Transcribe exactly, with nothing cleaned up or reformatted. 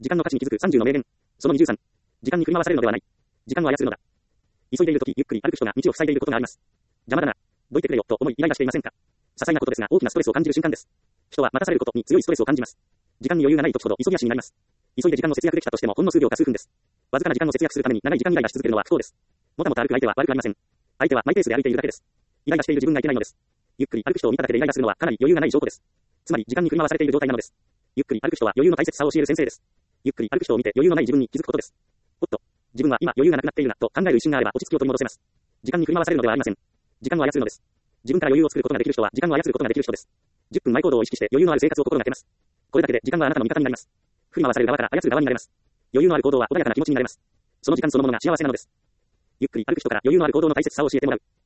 時間の価値に気づくさんじゅうの名言。そのにじゅうさん。時間に振り回されるのではない。時間を操るのだ。急いでいるとき、ゆっくり歩く人が道を塞いでいることがあります。邪魔だな。どいてくれよ、と思いイライラしていませんか。些細なことですが大きなストレスを感じる瞬間です。人は待たされることに強いストレスを感じます。時間に余裕がないときほど急ぎ足になります。急いで時間の節約できたとしてもほんの数秒か数分です。わずかな時間を節約するために長い時間イライラし続けるのは不当です。もたもた歩く相手は悪くありません。相手はマイペースで歩いているだけです。イライラしている自分がいけないのです。ゆっくり歩く人を見ただけでイライラするのはかなり余裕がない証拠です。つまり時間に振り回されている状態なのです。ゆっくり歩く人は余裕の大切さを教える先生です。ゆっくり歩く人を見て余裕のない自分に気づくことです。おっと、自分は今余裕がなくなっているなと考える一瞬があれば落ち着きを取り戻せます。時間に振り回されるのではありません。時間を操るのです。自分から余裕を作ることができる人は時間を操ることができる人です。じゅっぷん前行動を意識して余裕のある生活を心がけます。これだけで時間はあなたの味方になります。振り回される側から操る側になれます。余裕のある行動は穏やかな気持ちになれます。その時間そのものが幸せなのです。ゆっくり歩く人から余裕のある行動の大切さを教えてもらう。